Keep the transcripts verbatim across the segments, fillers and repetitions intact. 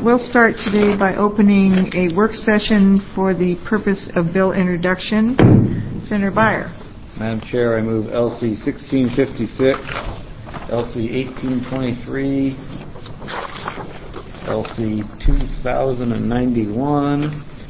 we'll start today by opening a work session for the purpose of bill introduction. Senator Beyer. Madam Chair, I move L C sixteen fifty-six, L C eighteen twenty-three, L C two thousand ninety-one,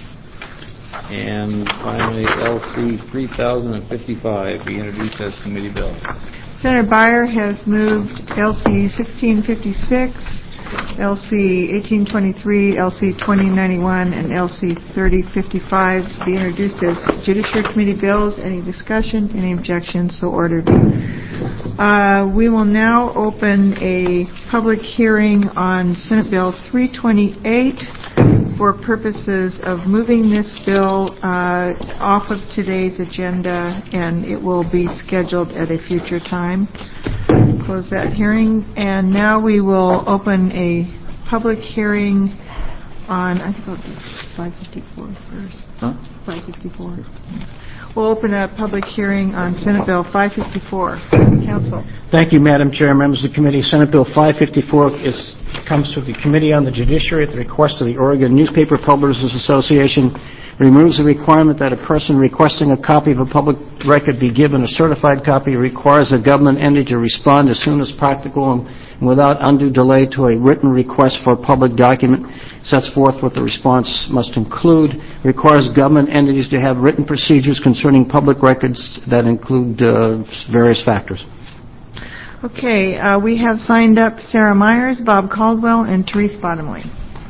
and finally L C three thousand fifty-five be introduced as committee bills. Senator Beyer has moved L C sixteen fifty-six, L C eighteen twenty-three, L C twenty ninety-one, and L C thirty fifty-five be introduced as Judiciary Committee bills. Any discussion? Any objections? So ordered. Uh, we will now open a public hearing on Senate Bill three twenty-eight for purposes of moving this bill uh, off of today's agenda, and it will be scheduled at a future time. Close that hearing, and now we will open a public hearing on, I think I'll do five fifty-four first. Huh? five fifty-four. We'll open a public hearing on Senate Bill five fifty-four. Council. Thank you, Madam Chair, members of the committee. Senate Bill five fifty-four is, comes to the Committee on the Judiciary at the request of the Oregon Newspaper Publishers Association. Removes the requirement that a person requesting a copy of a public record be given a certified copy. Requires a government entity to respond as soon as practical and without undue delay to a written request for a public document. Sets forth what the response must include. Requires government entities to have written procedures concerning public records that include uh, various factors. Okay, uh, we have signed up Sarah Myers, Bob Caldwell, and Therese Bottomley.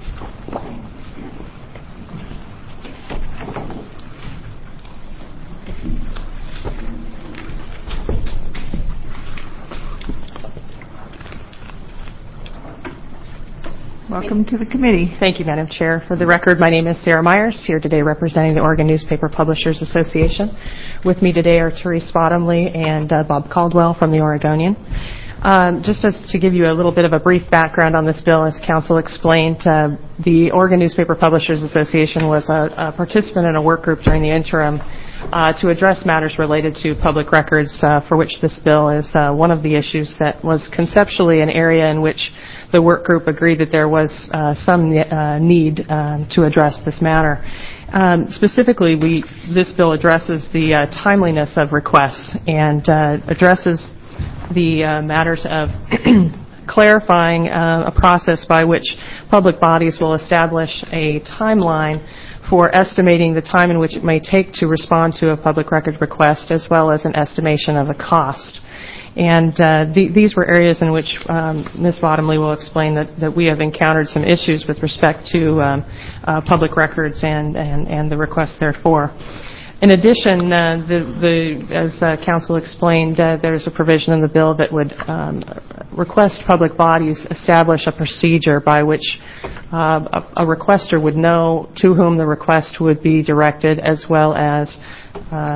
Welcome to the committee. Thank you, Madam Chair. For the record, my name is Sarah Myers, here today representing the Oregon Newspaper Publishers Association. With me today are Therese Bottomley and uh, Bob Caldwell from the Oregonian. Um, just as to give you a little bit of a brief background on this bill, as Council explained, uh, the Oregon Newspaper Publishers Association was a, a participant in a work group during the interim uh, to address matters related to public records, uh, for which this bill is uh, one of the issues that was conceptually an area in which the work group agreed that there was uh, some uh, need um, to address this matter. Um, specifically, we, this bill addresses the uh, timeliness of requests and uh, addresses the uh, matters of clarifying uh, a process by which public bodies will establish a timeline for estimating the time in which it may take to respond to a public record request, as well as an estimation of the cost. And uh, the, these were areas in which um, Miz Bottomley will explain that, that we have encountered some issues with respect to um, uh, public records and, and, and the requests therefore. In addition, uh, the, the, as uh, Council explained, uh, there's a provision in the bill that would um, request public bodies establish a procedure by which uh, a, a requester would know to whom the request would be directed, as well as uh,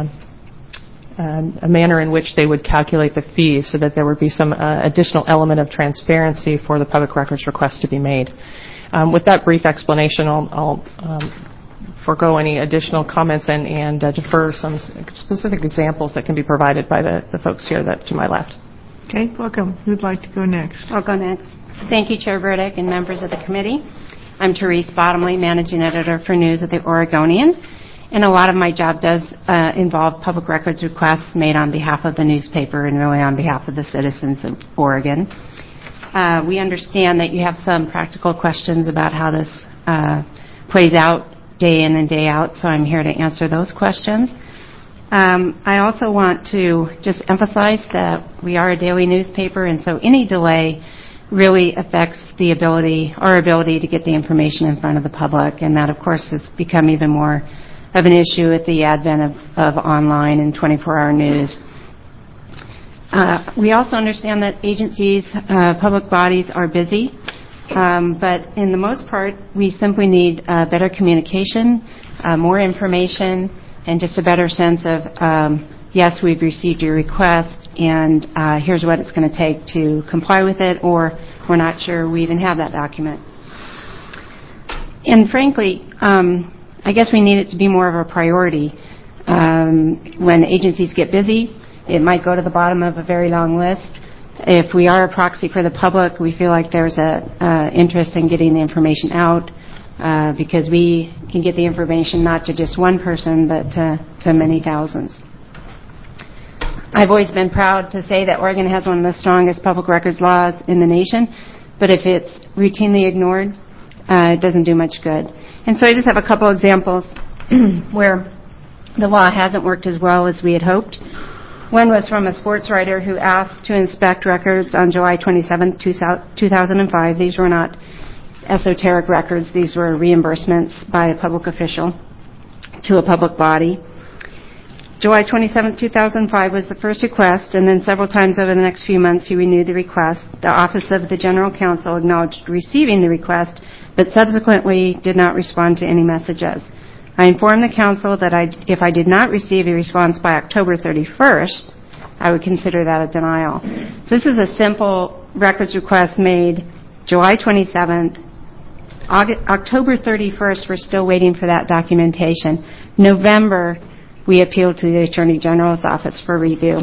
Um, a manner in which they would calculate the fees, so that there would be some uh, additional element of transparency for the public records request to be made. Um, with that brief explanation, I'll, I'll um, forego any additional comments and, and uh, defer some specific examples that can be provided by the, the folks here that to my left. Okay, welcome. Who'd like to go next? I'll go next. Thank you, Chair Burdick and members of the committee. I'm Therese Bottomley, Managing Editor for News at the Oregonian. And a lot of my job does uh, involve public records requests made on behalf of the newspaper and really on behalf of the citizens of Oregon. Uh, we understand that you have some practical questions about how this uh, plays out day in and day out, so I'm here to answer those questions. Um, I also want to just emphasize that we are a daily newspaper, and so any delay really affects the ability, our ability to get the information in front of the public, and that, of course, has become even more of an issue with the advent of, of online and twenty-four hour news. Uh, we also understand that agencies, uh, public bodies are busy, um, but in the most part, we simply need uh, better communication, uh, more information, and just a better sense of, um, yes, we've received your request, and uh, here's what it's going to take to comply with it, or we're not sure we even have that document. And frankly, um, I guess we need it to be more of a priority. Um, when agencies get busy, it might go to the bottom of a very long list. If we are a proxy for the public, we feel like there's a uh, interest in getting the information out uh, because we can get the information not to just one person, but to, to many thousands. I've always been proud to say that Oregon has one of the strongest public records laws in the nation, but if it's routinely ignored, uh, it doesn't do much good. And so I just have a couple examples where the law hasn't worked as well as we had hoped. One was from a sports writer who asked to inspect records on July twenty-seventh, two thousand five. These were not esoteric records. These were reimbursements by a public official to a public body. July twenty-seventh, two thousand five was the first request, and then several times over the next few months he renewed the request. The Office of the General Counsel acknowledged receiving the request, but subsequently did not respond to any messages. I informed the Council that I, if I did not receive a response by October thirty-first, I would consider that a denial. So this is a simple records request made July twenty-seventh. August, October thirty-first, we're still waiting for that documentation. November, we appealed to the Attorney General's office for review.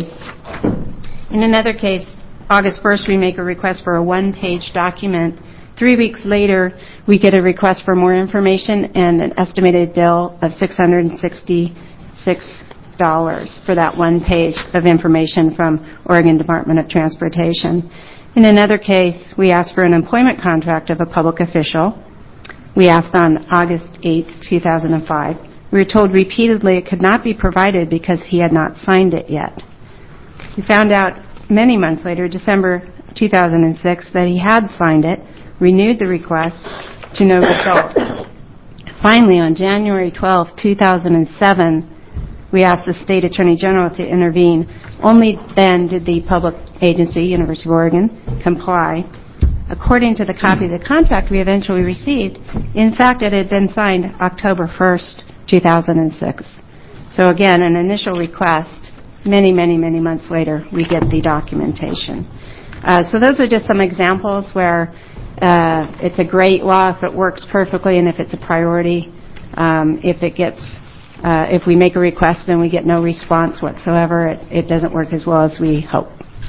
In another case, August first, we make a request for a one-page document. Three weeks later, we get a request for more information and an estimated bill of six hundred sixty-six dollars for that one page of information from Oregon Department of Transportation. In another case, we asked for an employment contract of a public official. We asked on August eighth, two thousand five. We were told repeatedly it could not be provided because he had not signed it yet. We found out many months later, December two thousand six, that he had signed it, renewed the request, to no result. Finally, on January twelfth, two thousand seven, we asked the State Attorney General to intervene. Only then did the public agency, University of Oregon, comply. According to the copy of the contract we eventually received, in fact, it had been signed October first, two thousand six. So again, an initial request. Many, many, many months later, we get the documentation. Uh, so those are just some examples where Uh, it's a great law if it works perfectly and if it's a priority. Um, if it gets, uh, if we make a request and we get no response whatsoever, it, it doesn't work as well as we hope.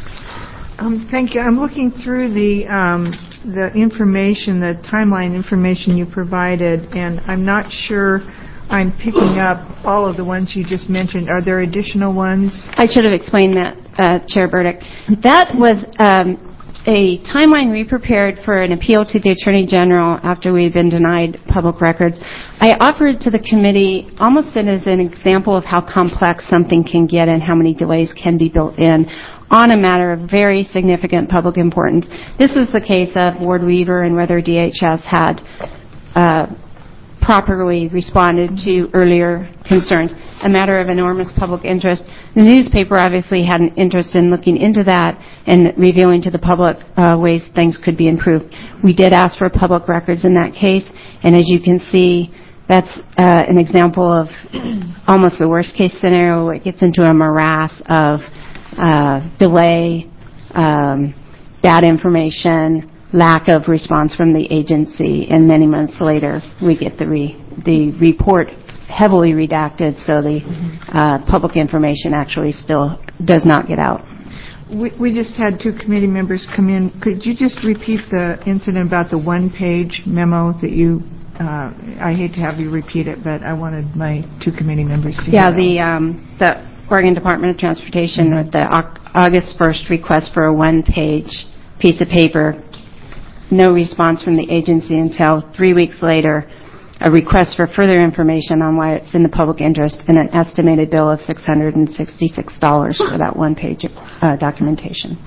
Um, thank you. I'm looking through the um, the information, the timeline information you provided, and I'm not sure I'm picking up all of the ones you just mentioned. Are there additional ones? I should have explained that, uh, Chair Burdick. That was Um, a timeline we prepared for an appeal to the Attorney General after we had been denied public records. I offered to the committee almost as an example of how complex something can get and how many delays can be built in on a matter of very significant public importance. This was the case of Ward Weaver and whether D H S had uh, properly responded to earlier concerns, a matter of enormous public interest. The newspaper obviously had an interest in looking into that and revealing to the public uh, ways things could be improved. We did ask for public records in that case, and as you can see, that's uh, an example of almost the worst case scenario. It gets into a morass of uh, delay, um, bad information, lack of response from the agency, and many months later we get the re- the report heavily redacted, so the uh, public information actually still does not get out. We, we just had two committee members come in. Could you just repeat the incident about the one-page memo that you, uh, I hate to have you repeat it, but I wanted my two committee members to Yeah, hear the, um, the Oregon Department of Transportation with the August first request for a one-page piece of paper, no response from the agency until three weeks later, a request for further information on why it's in the public interest, and an estimated bill of six hundred sixty-six dollars for that one-page uh, documentation.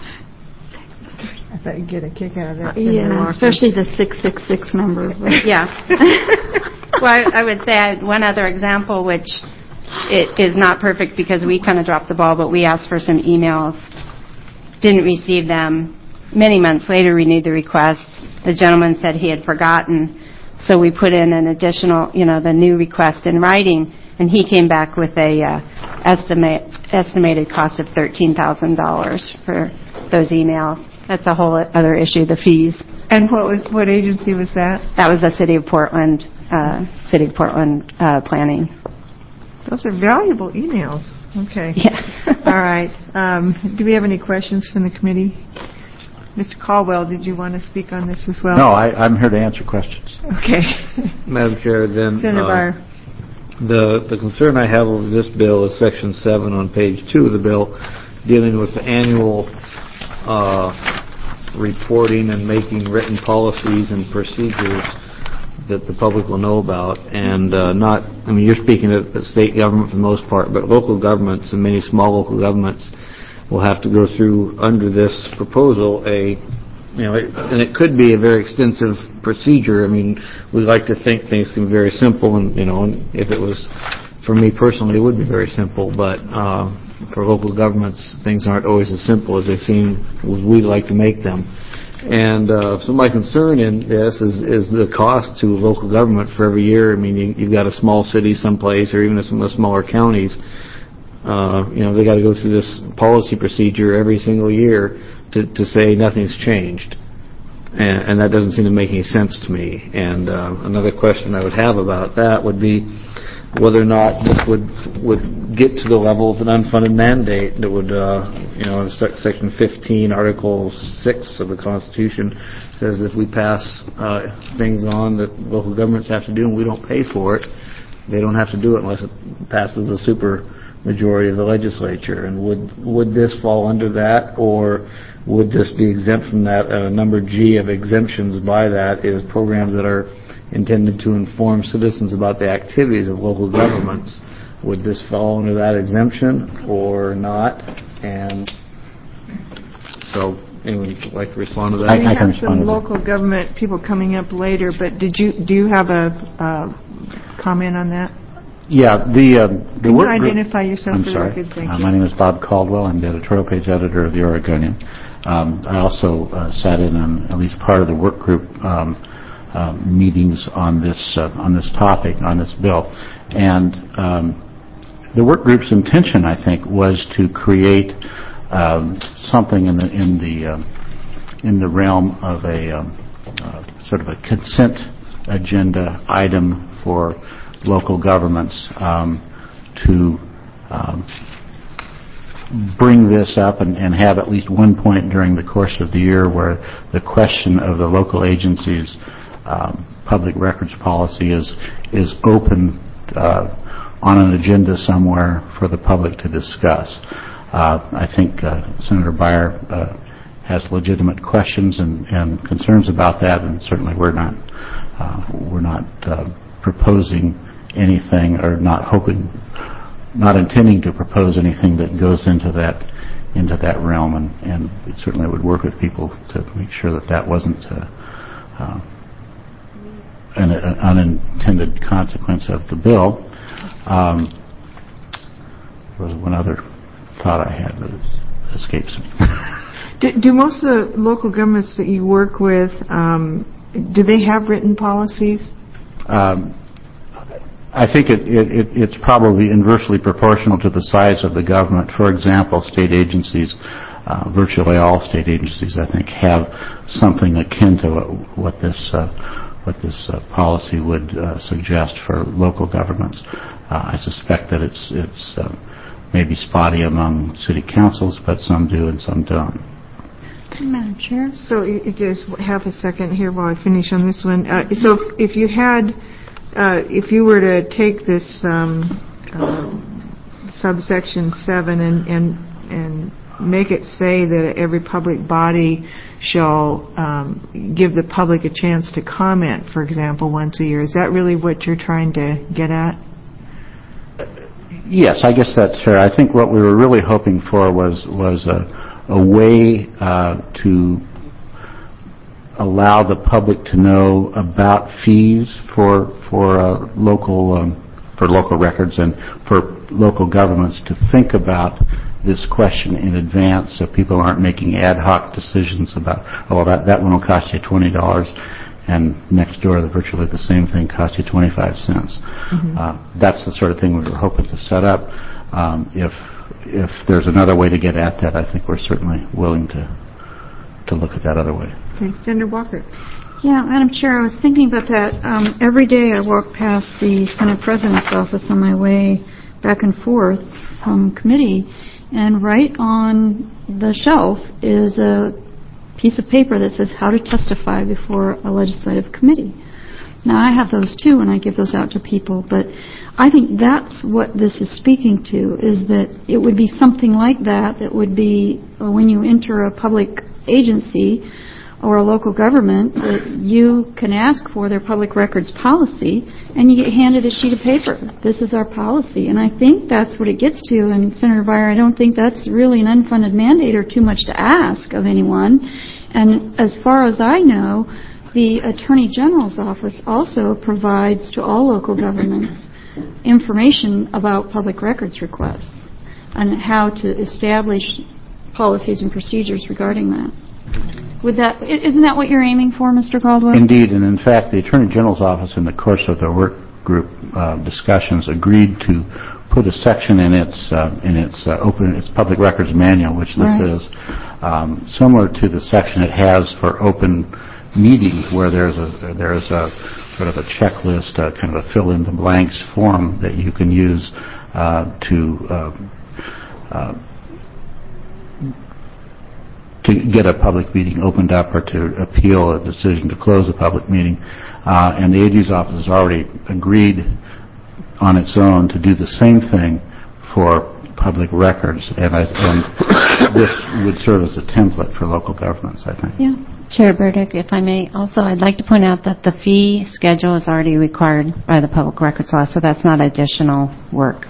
I thought you'd get a kick out of that. Yeah, especially the six six six number. Yeah. Well, I, I would say I had one other example, which it is not perfect because we kind of dropped the ball, but we asked for some emails, didn't receive them. Many months later, renewed the request. The gentleman said he had forgotten, so we put in an additional, you know, the new request in writing, and he came back with a uh, estimate estimated cost of thirteen thousand dollars for those emails. That's a whole other issue, the fees. And what was what agency was that? That was the City of Portland, uh, City of Portland uh, Planning. Those are valuable emails. Okay. Yeah. All right. Um, do we have any questions from the committee? Mister Caldwell, did you want to speak on this as well? No, I, I'm here to answer questions. Okay. Madam Chair, then, Senator uh, Byer. the the concern I have over this bill is Section seven on page two of the bill, dealing with the annual uh, reporting and making written policies and procedures that the public will know about, and uh, not, I mean, you're speaking of the state government for the most part, but local governments and many small local governments will have to go through, under this proposal, a, you know, it, and it could be a very extensive procedure. I mean, we like to think things can be very simple, and, you know, and if it was, for me personally, it would be very simple, but uh, for local governments, things aren't always as simple as they seem, as we'd like to make them. And uh, so my concern in this is, is the cost to local government for every year. I mean, you, you've got a small city someplace, or even some of the smaller counties, uh, you know, they got to go through this policy procedure every single year to, to say nothing's changed. And, and that doesn't seem to make any sense to me. And uh, another question I would have about that would be whether or not this would would get to the level of an unfunded mandate that would, uh, you know, Section fifteen, Article six of the Constitution says if we pass uh, things on that local governments have to do and we don't pay for it, they don't have to do it unless it passes a super majority of the legislature. And would would this fall under that, or would this be exempt from that? Uh, number G of exemptions by that is programs that are intended to inform citizens about the activities of local governments. Would this fall under that exemption or not? And so, anyone would like to respond to that? We I have can some respond to that. local government people coming up later, but did you do you have a uh, comment on that? Yeah, the uh, the Can work you group- identify yourself I'm for sorry. the record? Thank Uh, you. my name is Bob Caldwell. I'm the editorial page editor of the Oregonian. Um, I also uh, sat in on at least part of the work group um, uh, meetings on this uh, on this topic, on this bill, and um, the work group's intention, I think, was to create um, something in the in the uh, in the realm of a um, uh, sort of a consent agenda item for local governments um, to um, bring this up and, and have at least one point during the course of the year where the question of the local agency's um, public records policy is is open uh, on an agenda somewhere for the public to discuss. Uh, I think uh, Senator Byer uh, has legitimate questions and, and concerns about that, and certainly we're not uh, we're not uh, proposing anything, or not hoping, not intending to propose anything that goes into that into that realm, and, and it certainly would work with people to make sure that that wasn't uh, uh, an, an unintended consequence of the bill. Um, there was one other thought I had, but it escapes me. Do, do most of the local governments that you work with, um, do they have written policies? Um, I think it, it, it, it's probably inversely proportional to the size of the government. For example, state agencies, uh, virtually all state agencies, I think, have something akin to what, what this uh, what this uh, policy would uh, suggest for local governments. Uh, I suspect that it's it's uh, maybe spotty among city councils, but some do and some don't. Madam Chair? So you- you just have a second here while I finish on this one. Uh, so if, if you had, uh, if you were to take this um, uh, subsection seven and, and and make it say that every public body shall um, give the public a chance to comment, for example, once a year, is that really what you're trying to get at? Yes, I guess that's fair. I think what we were really hoping for was was a, a way uh, to allow the public to know about fees for for uh, local um, for local records, and for local governments to think about this question in advance, so people aren't making ad hoc decisions about, oh, well, that that one will cost you twenty dollars. And next door, the virtually the same thing costs you twenty-five cents. Mm-hmm. Uh, that's the sort of thing we were hoping to set up. Um, if if there's another way to get at that, I think we're certainly willing to to look at that other way. Okay, Senator Walker. Yeah, Madam Chair, I was thinking about that. Um, every day I walk past the Senate President's office on my way back and forth from committee, and right on the shelf is a piece of paper that says how to testify before a legislative committee. Now, I have those too, and I give those out to people, but I think that's what this is speaking to, is that it would be something like that that would be uh, when you enter a public agency or a local government, that you can ask for their public records policy, and you get handed a sheet of paper. This is our policy. And I think that's what it gets to. And Senator Beyer, I don't think that's really an unfunded mandate or too much to ask of anyone. And as far as I know, the Attorney General's office also provides to all local governments information about public records requests and how to establish policies and procedures regarding that. Would that, isn't that what you're aiming for, Mister Caldwell? Indeed, and in fact, the Attorney General's office, in the course of their work group uh, discussions, agreed to put a section in its uh, in its uh, open its public records manual, which this Right. is, um, similar to the section it has for open meetings, where there's a there's a sort of a checklist, uh, kind of a fill in the blanks form that you can use uh, to. Uh, uh, to get a public meeting opened up or to appeal a decision to close a public meeting. Uh, and the A G's office has already agreed on its own to do the same thing for public records. And, I, and this would serve as a template for local governments, I think. Yeah. Chair Burdick, if I may, also I'd like to point out that the fee schedule is already required by the public records law, so that's not additional work.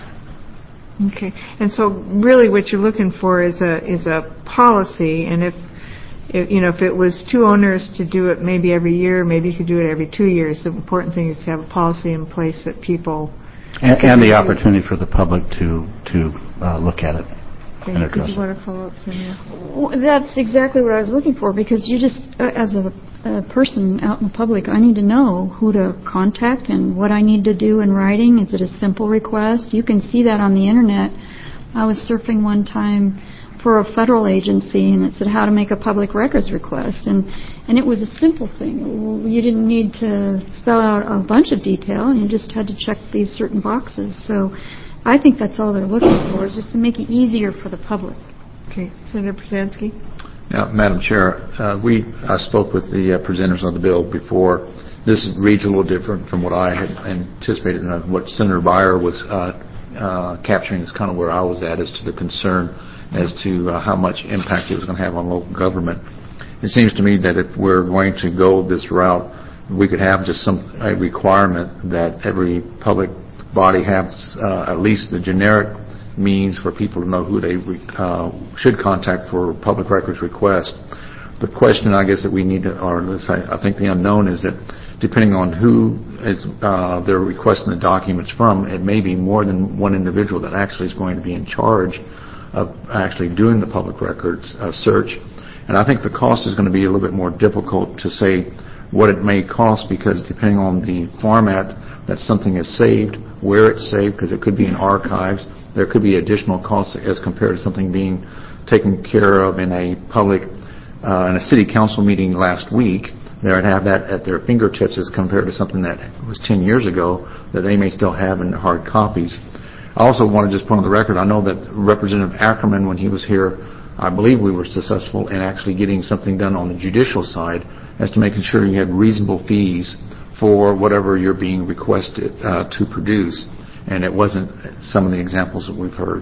Okay, and so really what you're looking for is a is a policy, and if, if you know if it was too onerous to do it maybe every year, maybe you could do it every two years. The important thing is to have a policy in place that people and, and the opportunity for the public to to uh, look at it. Okay, and did address you it. want to follow up, Senator? Well, that's exactly what I was looking for, because you just, uh, as a, a person out in the public, I need to know who to contact and what I need to do in writing. Is it a simple request? You can see that on the Internet. I was surfing one time for a federal agency, and it said how to make a public records request, and, and it was a simple thing. You didn't need to spell out a bunch of detail. You just had to check these certain boxes. So I think that's all they're looking for, is just to make it easier for the public. Okay, Senator Brzezinski. Now, Madam Chair, uh, we I spoke with the uh, presenters of the bill before. This reads a little different from what I had anticipated, and uh, what Senator Beyer was uh, uh, capturing is kind of where I was at as to the concern as to uh, how much impact it was going to have on local government. It seems to me that if we're going to go this route, we could have just some a requirement that every public body has uh, at least the generic means for people to know who they uh, should contact for public records requests. The question, I guess, that we need to, or let's say, I think the unknown is that depending on who is uh, they're requesting the documents from, it may be more than one individual that actually is going to be in charge of actually doing the public records uh, search. And I think the cost is going to be a little bit more difficult to say what it may cost, because depending on the format that something is saved, where it's saved, because it could be in archives, there could be additional costs as compared to something being taken care of in a public, uh, in a city council meeting last week. They'd have that at their fingertips as compared to something that was ten years ago that they may still have in hard copies. I also want to just put on the record, I know that Representative Ackerman, when he was here, I believe we were successful in actually getting something done on the judicial side as to making sure you had reasonable fees for whatever you're being requested uh, to produce. And it wasn't some of the examples that we've heard.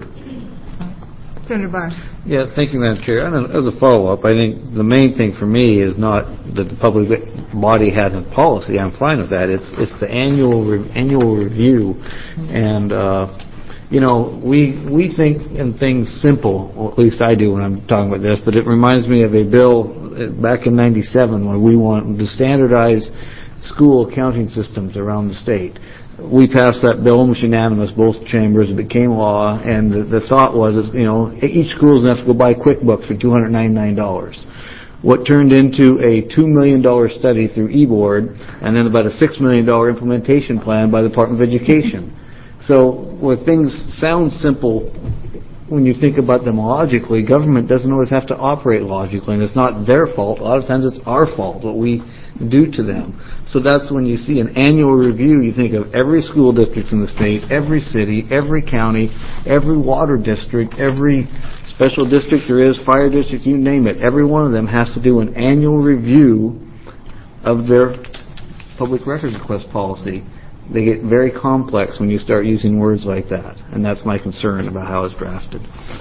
Senator Beyer. Yeah, thank you, Madam Chair. And as a follow-up, I think the main thing for me is not that the public body has a policy. I'm fine with that. It's it's the annual re- annual review, and uh, you know we we think in things simple, or at least I do when I'm talking about this. But it reminds me of a bill back in ninety-seven when we wanted to standardize school accounting systems around the state. We passed that bill almost unanimous, both chambers. It became law, and the, the thought was, is, you know, each school is going to have to go buy QuickBooks for two hundred ninety-nine dollars. What turned into a two million dollars study through eBoard, and then about a six million dollars implementation plan by the Department of Education. So where things sound simple, when you think about them logically, government doesn't always have to operate logically, and it's not their fault. A lot of times it's our fault, what we do to them. So that's when you see an annual review, you think of every school district in the state, every city, every county, every water district, every special district there is, fire district, you name it, every one of them has to do an annual review of their public records request policy. They get very complex when you start using words like that, and that's my concern about how it's drafted.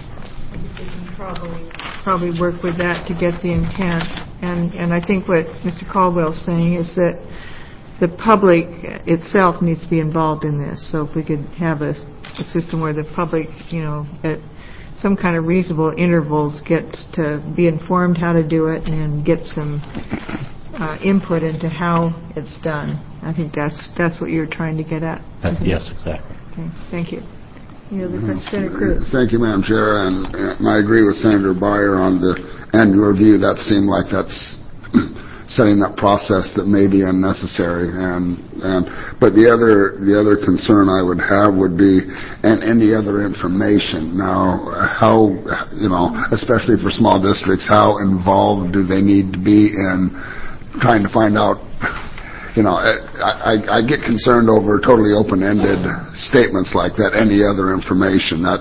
Probably, probably work with that to get the intent. And, and I think what Mister Caldwell's saying is that the public itself needs to be involved in this. So if we could have a, a system where the public, you know, at some kind of reasonable intervals gets to be informed how to do it and get some uh, input into how it's done. I think that's that's what you're trying to get at. That's, yes, exactly. Okay, thank you. Any other questions? Senator Cruz. Thank you, Madam Chair, and, and I agree with Senator Byer on the annual review. That seemed like that's setting up process that may be unnecessary. And, and but the other the other concern I would have would be, and any other information. Now, how, you know, especially for small districts, how involved do they need to be in trying to find out? You know, I, I, I get concerned over totally open-ended statements like that, any other information. That,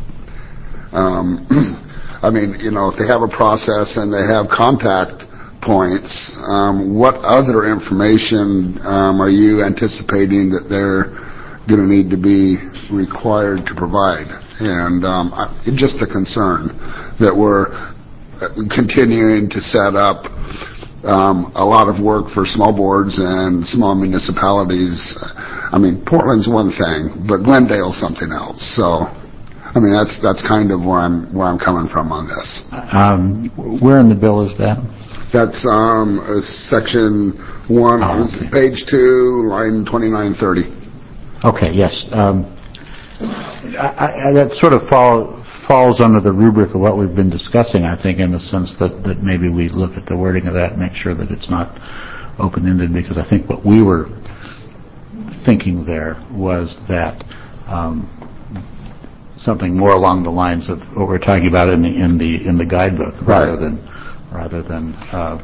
um, I mean, you know, if they have a process and they have contact points, um, what other information um, are you anticipating that they're going to need to be required to provide? And um, it's just a concern that we're continuing to set up Um, a lot of work for small boards and small municipalities. I mean, Portland's one thing, but Glendale's something else. So, I mean, that's that's kind of where I'm where I'm coming from on this. Um, where in the bill is that? That's um, uh, section one, oh, okay. page two, line twenty-nine thirty. Okay. Yes. Um, I, I, that sort of follow. falls under the rubric of what we've been discussing, I think, in the sense that, that maybe we look at the wording of that and make sure that it's not open-ended, because I think what we were thinking there was that um, something more along the lines of what we're talking about in the in the in the guidebook, rather right. than rather than uh,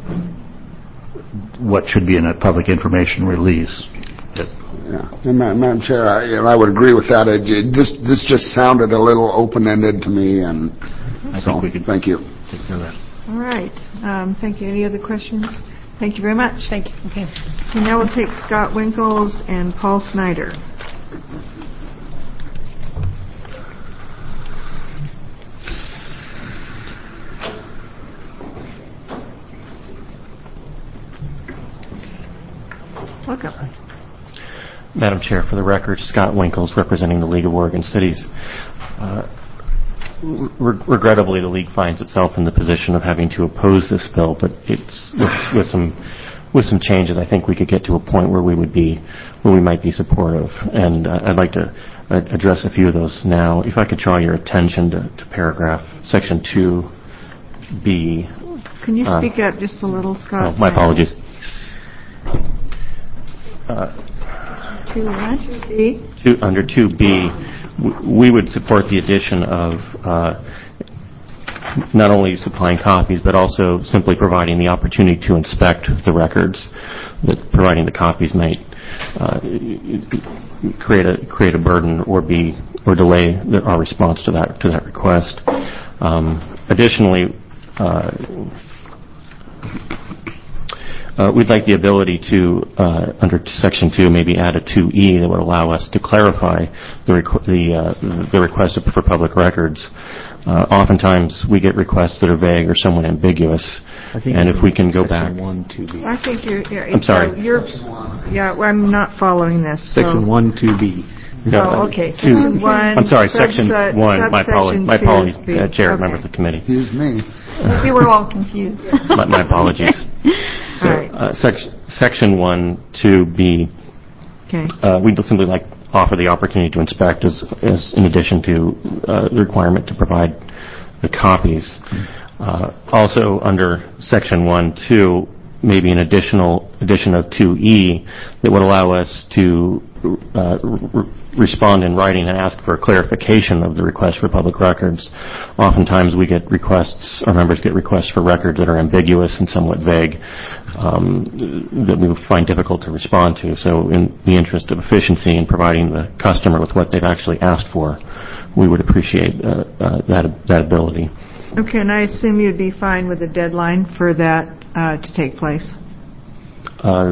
what should be in a public information release. Yeah, and Madam Chair, I, and I would agree with that. It, it, this this just sounded a little open-ended to me, and I so think we could thank you. Take care of that. All right. Um, thank you. Any other questions? Thank you very much. Thank you. Okay. Okay, now we'll take Scott Winkles and Paul Snyder. Welcome. Madam Chair, for the record, Scott Winkles, representing the League of Oregon Cities. Uh, re- regrettably, the League finds itself in the position of having to oppose this bill, but it's with, with some with some changes. I think we could get to a point where we would be where we might be supportive, and uh, I'd like to uh, address a few of those now. If I could draw your attention to, to paragraph section two B. Can you uh, speak up just a little, Scott? Oh, my apologies. Uh, Two what? B? Two, under two B, w- we would support the addition of uh, not only supplying copies, but also simply providing the opportunity to inspect the records. That providing the copies might uh, create a create a burden or be or delay the, our response to that to that request. Um, additionally. Uh, Uh, we'd like the ability to, uh, under Section two, maybe add a two E that would allow us to clarify the requ- the, uh, the request for public records. Uh, oftentimes, we get requests that are vague or somewhat ambiguous, and if we can go back. one, two B. I think you're... you're I'm sorry. You're, yeah, well, I'm not following this. So. Section one, two B. Oh, okay. Two, Section one. I'm sorry, subs- Section one. My, apolo- my apologies, uh, Chair, okay. members of the committee. Excuse me. We were all confused. my, my apologies. So, All right. uh, sec- Section one, two B. Okay. Uh, we'd simply like offer the opportunity to inspect as, as in addition to uh, the requirement to provide the copies. Uh, also, under Section one, two, maybe an additional addition of two E that would allow us to uh, r- respond in writing and ask for clarification of the request for public records. Oftentimes we get requests, our members get requests for records that are ambiguous and somewhat vague um, that we find difficult to respond to. So in the interest of efficiency in providing the customer with what they've actually asked for, we would appreciate uh, uh, that that ability. Okay, and I assume you'd be fine with a deadline for that uh, to take place? Uh,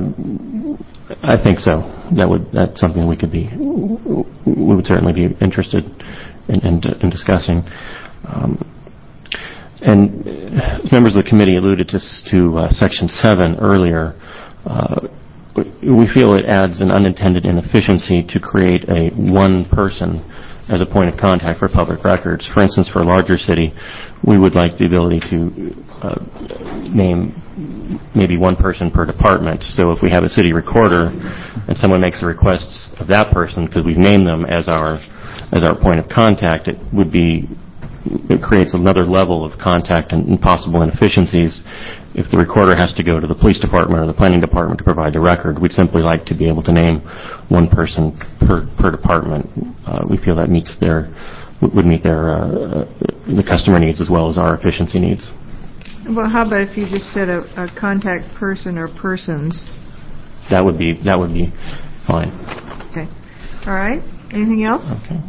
I think so. That would that's something we could be we would certainly be interested in, in, in discussing. Um, and members of the committee alluded to, to uh, Section seven earlier. Uh, we feel it adds an unintended inefficiency to create a one person as a point of contact for public records. For instance, for a larger city, we would like the ability to uh, name maybe one person per department. So if we have a city recorder and someone makes the requests of that person because we've named them as our as our point of contact, it would be it creates another level of contact and, and possible inefficiencies. If the recorder has to go to the police department or the planning department to provide the record, we'd simply like to be able to name one person per per department. Uh, we feel that meets their would meet their uh, the customer needs as well as our efficiency needs. Well, how about if you just said a, a contact person or persons? That would be that would be fine. Okay. All right. Anything else? Okay.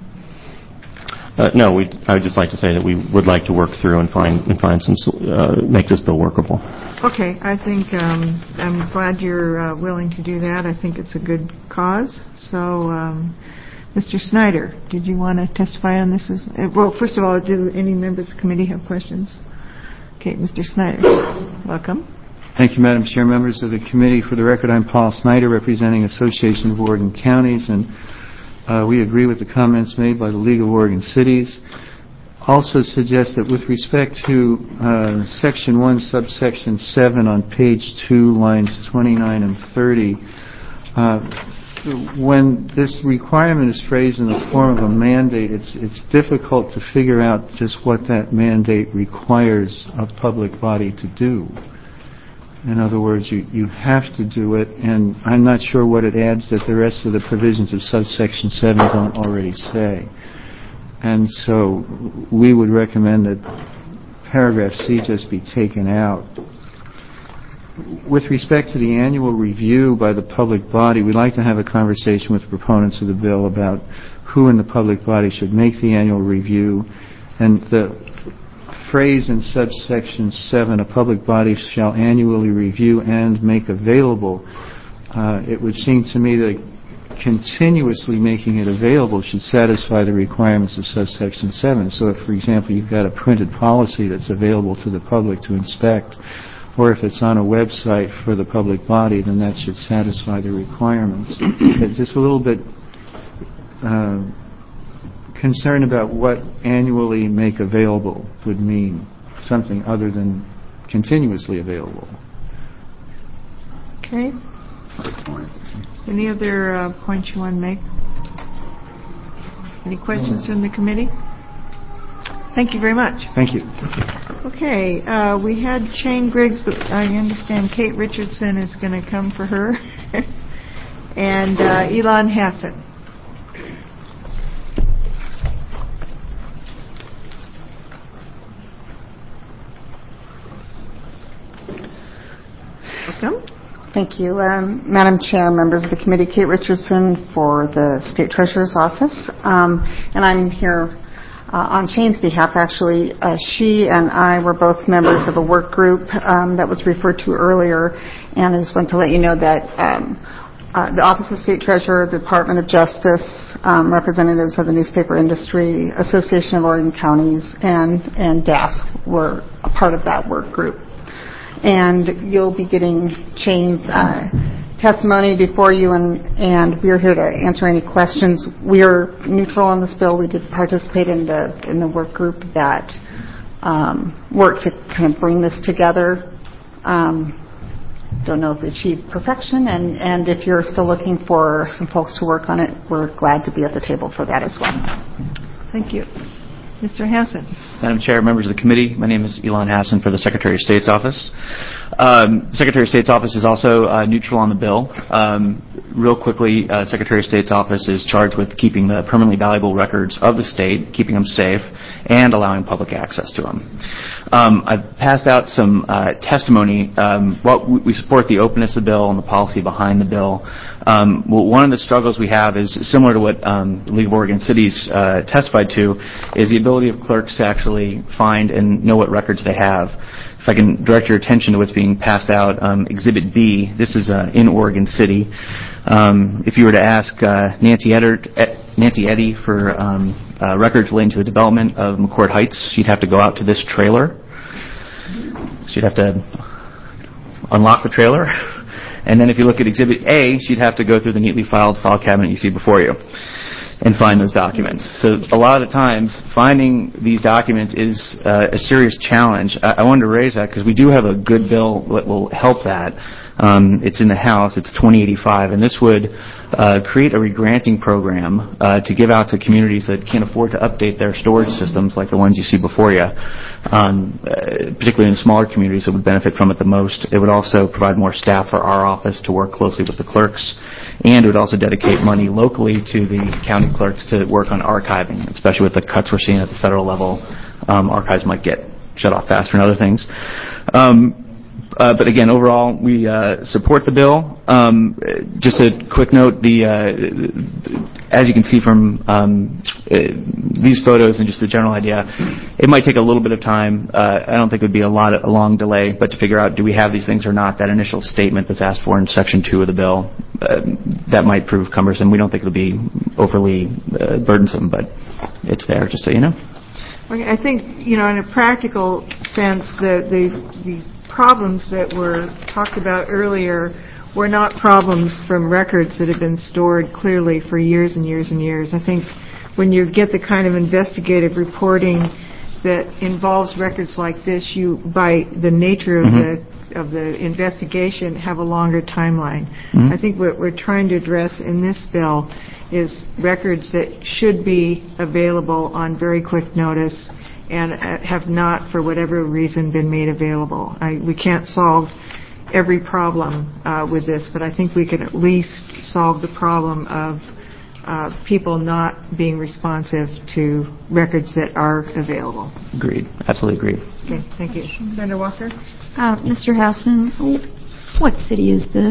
Uh, no, we. I would just like to say that we would like to work through and find and find some uh, make this bill workable. Okay, I think um, I'm glad you're uh, willing to do that. I think it's a good cause. So, um, Mister Snyder, did you want to testify on this? As, uh, well, first of all, do any members of the committee have questions? Okay, Mister Snyder, welcome. Thank you, Madam Chair, members of the committee. For the record, I'm Paul Snyder, representing Association of Oregon Counties, and uh, we agree with the comments made by the League of Oregon Cities. Also suggest that with respect to uh, Section one, subsection seven on page two, lines twenty-nine and thirty, uh, when this requirement is phrased in the form of a mandate, it's it's difficult to figure out just what that mandate requires a public body to do. In other words, you, you have to do it, and I'm not sure what it adds that the rest of the provisions of subsection seven don't already say. And so we would recommend that paragraph C just be taken out. With respect to the annual review by the public body, we'd like to have a conversation with the proponents of the bill about who in the public body should make the annual review. And the phrase in subsection seven, a public body shall annually review and make available, uh, it would seem to me that continuously making it available should satisfy the requirements of subsection seven. So if, for example, you've got a printed policy that's available to the public to inspect, or if it's on a website for the public body, then that should satisfy the requirements. It's just a little bit uh, concerned about what annually make available would mean, something other than continuously available. Okay. Any other uh, points you want to make? Any questions from the committee? Thank you very much. Thank you. Okay, uh, we had Shane Griggs, but I understand Kate Richardson is going to come for her, and uh, Elon Hassan. Welcome. Thank you. Um, Madam Chair, members of the committee, Kate Richardson for the State Treasurer's Office. Um, and I'm here uh, on Shane's behalf, actually. Uh, she and I were both members of a work group um, that was referred to earlier. And I just want to let you know that um, uh, the Office of State Treasurer, the Department of Justice, um, representatives of the newspaper industry, Association of Oregon Counties, and, and D A S were a part of that work group. And you'll be getting Shane's uh, testimony before you, and, and we're here to answer any questions. We are neutral on this bill. We did participate in the in the work group that um, worked to kind of bring this together. Um, don't know if it achieved perfection, and, and if you're still looking for some folks to work on it, we're glad to be at the table for that as well. Thank you. Mister Hassan. Madam Chair, members of the committee, my name is Elon Hassan for the Secretary of State's office. Um, Secretary of State's office is also uh, neutral on the bill. Um, real quickly, uh, Secretary of State's office is charged with keeping the permanently valuable records of the state, keeping them safe, and allowing public access to them. Um, I've passed out some uh, testimony. Um, well, we support the openness of the bill and the policy behind the bill. Um, well, one of the struggles we have is similar to what um, the League of Oregon Cities uh, testified to, is the ability of clerks to actually find and know what records they have. If I can direct your attention to what's being passed out, um, Exhibit B, this is uh, in Oregon City. Um, if you were to ask uh, Nancy, Edder, Nancy Eddy for um, uh, records relating to the development of McCord Heights, she'd have to go out to this trailer. She'd have to unlock the trailer. And then if you look at Exhibit A, she'd have to go through the neatly filed file cabinet you see before you and find those documents. So a lot of the times, finding these documents is uh, a serious challenge. I, I wanted to raise that because we do have a good bill that will help that. Um, it's in the House. It's twenty eighty-five, and this would uh, create a regranting program uh, to give out to communities that can't afford to update their storage systems like the ones you see before you, um, uh, particularly in smaller communities that would benefit from it the most. It would also provide more staff for our office to work closely with the clerks, and it would also dedicate money locally to the county clerks to work on archiving, especially with the cuts we're seeing at the federal level. Um, archives might get shut off faster and other things. Um, Uh, but again, overall, we uh, support the bill. Um, just a quick note: the uh, as you can see from um, uh, these photos and just the general idea, it might take a little bit of time. Uh, I don't think it would be a lot, a long delay, but to figure out do we have these things or not. That initial statement that's asked for in Section Two of the bill, uh, that might prove cumbersome. We don't think it'll be overly uh, burdensome, but it's there, just so you know. Okay, I think, you know, in a practical sense, the the, the problems that were talked about earlier were not problems from records that have been stored clearly for years and years and years. I think when you get the kind of investigative reporting that involves records like this, you, by the nature of mm-hmm. the of the investigation, have a longer timeline. Mm-hmm. I think what we're trying to address in this bill is records that should be available on very quick notice and have not, for whatever reason, been made available. I, we can't solve every problem uh, with this, but I think we can at least solve the problem of uh, people not being responsive to records that are available. Agreed. Absolutely agreed. Okay, thank you. Senator Walker? Uh, Mister Hassan, what city is this?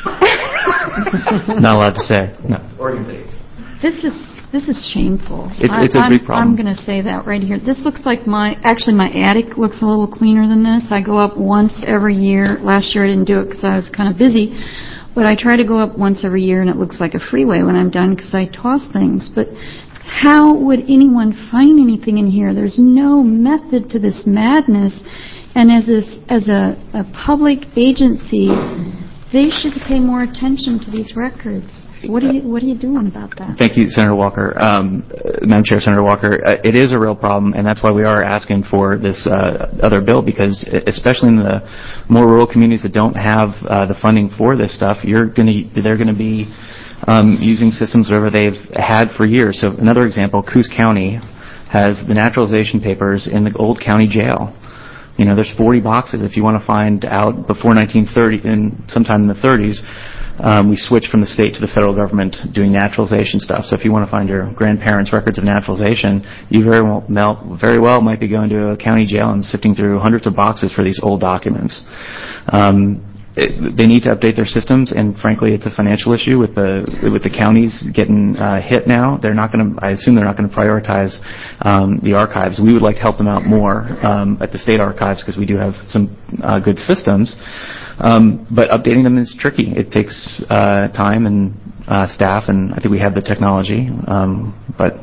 Not allowed to say. No. Oregon City. This is This is shameful. It's, it's a I'm, big problem. I'm going to say that right here. This looks like my, actually my attic looks a little cleaner than this. I go up once every year. Last year I didn't do it because I was kind of busy. But I try to go up once every year, and it looks like a freeway when I'm done because I toss things. But how would anyone find anything in here? There's no method to this madness. And as a, as a, a public agency, they should pay more attention to these records. What are you What are you doing about that? Thank you, Senator Walker. Um, Madam Chair, Senator Walker, uh, it is a real problem, and that's why we are asking for this uh, other bill, because especially in the more rural communities that don't have uh, the funding for this stuff, you're going to they're going to be um, using systems whatever they've had for years. So another example, Coos County has the naturalization papers in the old county jail. You know, there's forty boxes. If you want to find out before nineteen thirty, and sometime in the thirties, um, we switched from the state to the federal government doing naturalization stuff. So if you want to find your grandparents' records of naturalization, you very well, very well might be going to a county jail and sifting through hundreds of boxes for these old documents. Um, It, they need to update their systems, and frankly, it's a financial issue with the with the counties getting uh, hit now. They're not going to. I assume they're not going to prioritize um, the archives. We would like to help them out more um, at the state archives because we do have some uh, good systems, um, but updating them is tricky. It takes uh, time and uh, staff, and I think we have the technology, um, but.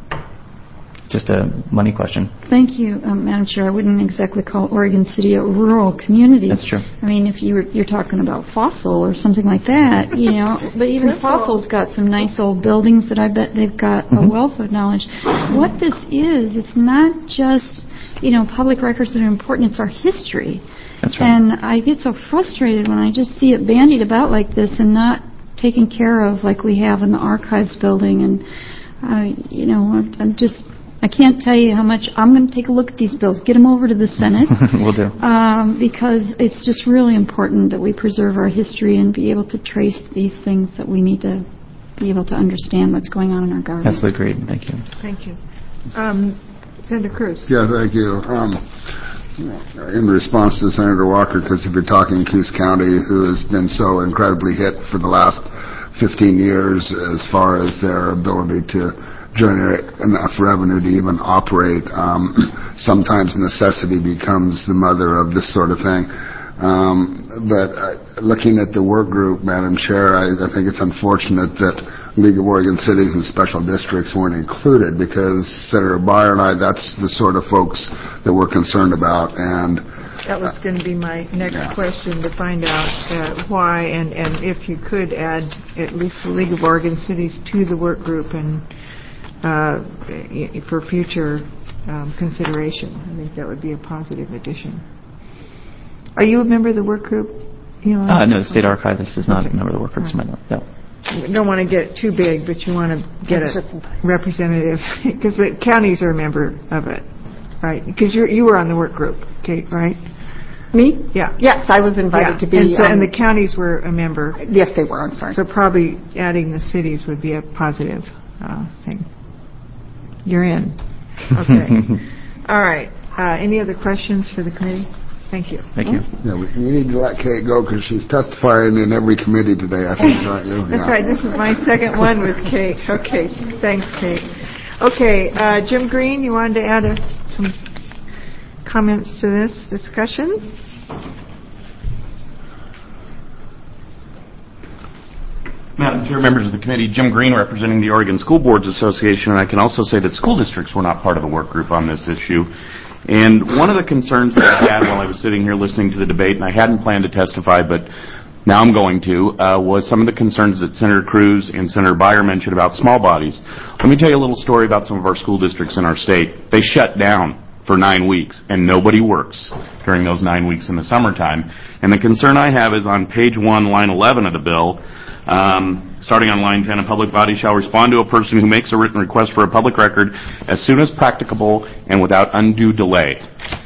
Just a money question. Thank you, um, Madam Chair. I wouldn't exactly call Oregon City a rural community. That's true. I mean, if you were, you're talking about Fossil or something like that, you know, but even Fossil's got some nice old buildings that I bet they've got mm-hmm. a wealth of knowledge. What this is, it's not just, you know, public records that are important, it's our history. That's right. And I get so frustrated when I just see it bandied about like this and not taken care of like we have in the archives building. And, uh, you know, I'm, I'm just... I can't tell you how much, I'm going to take a look at these bills, get them over to the Senate. Will do. Um, because it's just really important that we preserve our history and be able to trace these things that we need to be able to understand what's going on in our government. Absolutely agreed. Thank you. Thank you. Um, Senator Cruz. Yeah, thank you. Um, in response to Senator Walker, because if you're talking Coos County, who has been so incredibly hit for the last fifteen years as far as their ability to generate enough revenue to even operate, um, sometimes necessity becomes the mother of this sort of thing. Um, but uh, looking at the work group, Madam Chair, I, I think it's unfortunate that League of Oregon Cities and Special Districts weren't included, because Senator Beyer and I, that's the sort of folks that we're concerned about. And that was going to be my next yeah. question, to find out uh, why, and, and if you could add at least the League of Oregon Cities to the work group and uh, for future um, consideration. I think that would be a positive addition. Are you a member of the work group, Elon? Uh, no, the State Archivist is not okay. a member of the work group. Right. No. You don't want to get it too big, but you want to get a representative, because the counties are a member of it, right? Because you you were on the work group, Kate, right? Me? Yeah. Yes, I was invited yeah. to be. And, so, um, and the counties were a member. Yes, they were. I'm sorry. So probably adding the cities would be a positive uh, thing. You're in. Okay. All right. Uh, any other questions for the committee? Thank you. Thank you. Yeah, we, we need to let Kate go because she's testifying in every committee today, I think, aren't you? That's yeah. right. This is my second one with Kate. Okay. Thanks, Kate. Okay. Uh, Jim Green, you wanted to add a, some comments to this discussion? Madam Chair, members of the committee, Jim Green representing the Oregon School Boards Association, and I can also say that school districts were not part of the work group on this issue. And one of the concerns that I had while I was sitting here listening to the debate, and I hadn't planned to testify, but now I'm going to, uh, was some of the concerns that Senator Cruz and Senator Beyer mentioned about small bodies. Let me tell you a little story about some of our school districts in our state. They shut down for nine weeks, and nobody works during those nine weeks in the summertime. And the concern I have is on page one, line eleven of the bill, Um, starting on line ten, a public body shall respond to a person who makes a written request for a public record as soon as practicable and without undue delay.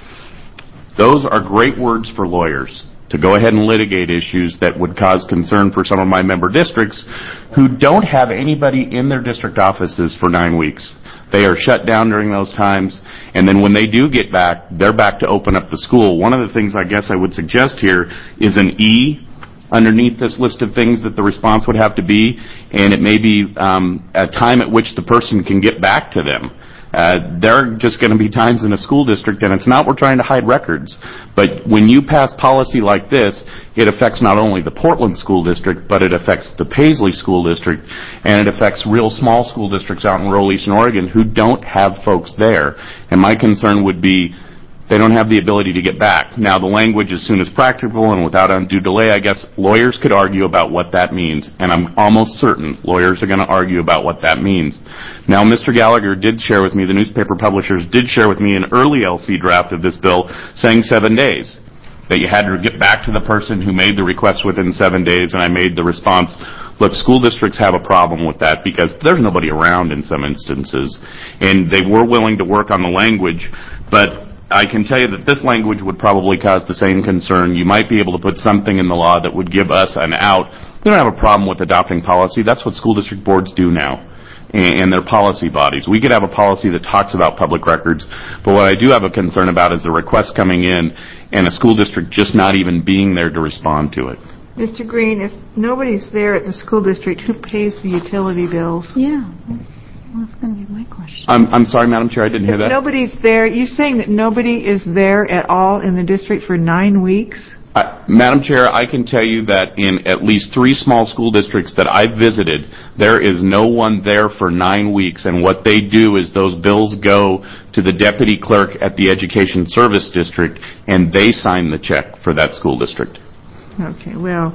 Those are great words for lawyers to go ahead and litigate issues that would cause concern for some of my member districts who don't have anybody in their district offices for nine weeks. They are shut down during those times, and then when they do get back, they're back to open up the school. One of the things I guess I would suggest here is an E underneath this list of things that the response would have to be, and it may be um, a time at which the person can get back to them. Uh, there are just going to be times in a school district, and it's not we're trying to hide records, but when you pass policy like this, it affects not only the Portland School District, but it affects the Paisley School District, and it affects real small school districts out in rural Eastern Oregon who don't have folks there. And my concern would be they don't have the ability to get back. Now, the language as soon as practicable and without undue delay, I guess lawyers could argue about what that means, and I'm almost certain lawyers are going to argue about what that means. Now, Mister Gallagher did share with me, the newspaper publishers did share with me an early L C draft of this bill saying seven days, that you had to get back to the person who made the request within seven days, and I made the response, look, school districts have a problem with that because there's nobody around in some instances, and they were willing to work on the language, but I can tell you that this language would probably cause the same concern. You might be able to put something in the law that would give us an out. We don't have a problem with adopting policy. That's what school district boards do now, and they're policy bodies. We could have a policy that talks about public records, but what I do have a concern about is the request coming in and a school district just not even being there to respond to it. Mister Green, if nobody's there at the school district, who pays the utility bills? Yeah. Well, that's going to be my question. I'm, I'm sorry, Madam Chair, I didn't hear that. If nobody's there, you're saying that nobody is there at all in the district for nine weeks? Uh, Madam Chair, I can tell you that in at least three small school districts that I've visited, there is no one there for nine weeks, and what they do is those bills go to the deputy clerk at the Education Service District, and they sign the check for that school district. Okay, well,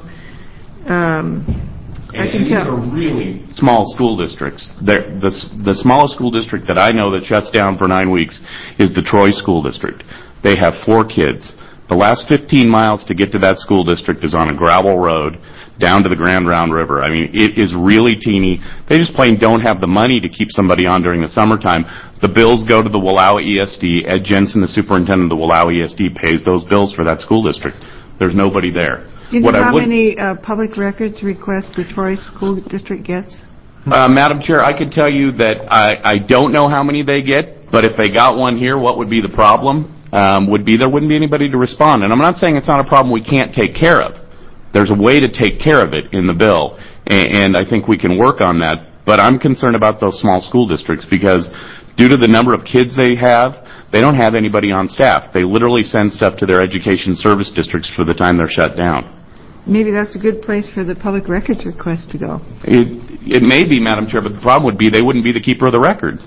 um... I can and tell. These are really small school districts. They're, the, the smallest school district that I know that shuts down for nine weeks is the Troy School District. They have four kids. The last fifteen miles to get to that school district is on a gravel road. down to the Grand Round River. I mean, it is really teeny. They just plain don't have the money to keep somebody on during the summertime. The bills go to the Wallowa E S D. Ed Jensen, the superintendent of the Wallowa E S D, pays those bills for that school district. There's nobody there. Do you What know I how would- many uh, public records requests the Troy School District gets? Uh, Madam Chair, I could tell you that I, I don't know how many they get, but if they got one here, what would be the problem? Um, would be there wouldn't be anybody to respond. And I'm not saying it's not a problem we can't take care of. There's a way to take care of it in the bill, and, and I think we can work on that. But I'm concerned about those small school districts because due to the number of kids they have, they don't have anybody on staff. They literally send stuff to their education service districts for the time they're shut down. Maybe that's a good place for the public records request to go. It, it may be, Madam Chair, but the problem would be they wouldn't be the keeper of the record.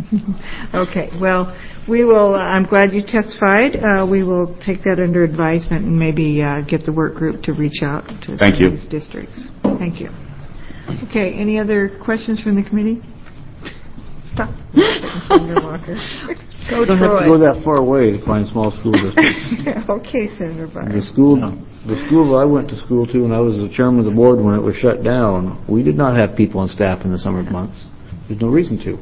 Okay, well, we will, uh, I'm glad you testified. Uh, we will take that under advisement and maybe uh, get the work group to reach out to Thank some you. of these districts. Thank you. Okay, any other questions from the committee? Stop. Senator Walker. Go You don't have to Troy. go that far away to find small school districts. Okay, Senator Byer. The school, the school I went to school to, and I was the chairman of the board when it was shut down, we did not have people on staff in the summer months. There's no reason to.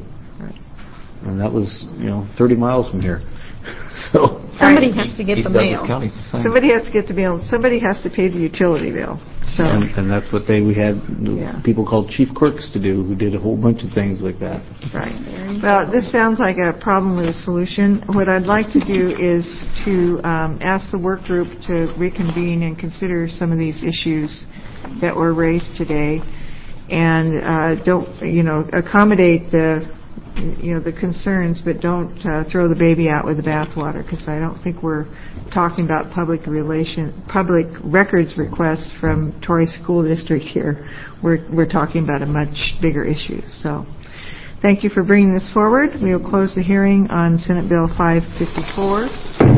And that was, you know, thirty miles from here. So Somebody has to get the mail. Somebody has to get the bill. Somebody has to pay the utility bill. So, And, and that's what they, we had Yeah. people called chief clerks to do, who did a whole bunch of things like that. right. Well, this sounds like a problem with a solution. What I'd like to do is to um, ask the work group to reconvene and consider some of these issues that were raised today, and uh, don't, you know, accommodate the you know, the concerns, but don't uh, throw the baby out with the bathwater, because I don't think we're talking about public relation, public records requests from Torrey School District here. We're we're talking about a much bigger issue. So, thank you for bringing this forward. We will close the hearing on Senate Bill five fifty-four,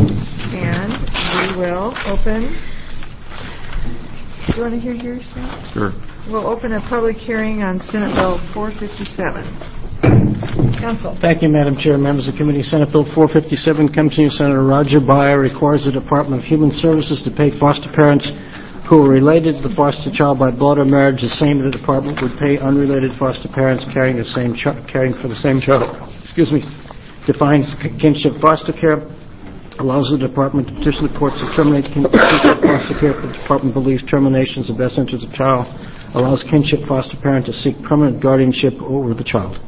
and we will open. Do you want to hear yours now? Sure. We'll open a public hearing on Senate Bill four fifty-seven. Council. Thank you, Madam Chair. Members of the committee, Senate Bill four fifty-seven comes from Senator Roger Byer, requires the Department of Human Services to pay foster parents who are related to the foster child by blood or marriage the same the department would pay unrelated foster parents carrying the same ch- caring for the same child. Excuse me. Defines kinship foster care, allows the department to petition the courts to terminate kinship foster care if the department believes termination is the best interest of the child, allows kinship foster parent to seek permanent guardianship over the child.